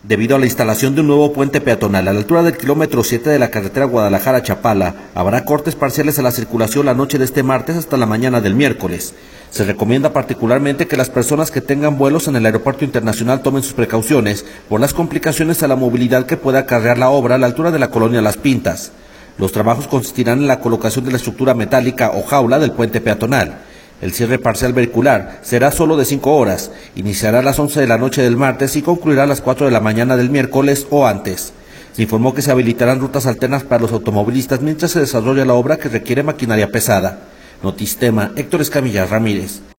Debido a la instalación de un nuevo puente peatonal a la altura del kilómetro 7 de la carretera Guadalajara-Chapala, habrá cortes parciales a la circulación la noche de este martes hasta la mañana del miércoles. Se recomienda particularmente que las personas que tengan vuelos en el aeropuerto internacional tomen sus precauciones por las complicaciones a la movilidad que pueda acarrear la obra a la altura de la colonia Las Pintas. Los trabajos consistirán en la colocación de la estructura metálica o jaula del puente peatonal. El cierre parcial vehicular será solo de 5 horas, iniciará a las 11 de la noche del martes y concluirá a las 4 de la mañana del miércoles o antes. Se informó que se habilitarán rutas alternas para los automovilistas mientras se desarrolla la obra que requiere maquinaria pesada. Notistema, Héctor Escamilla Ramírez.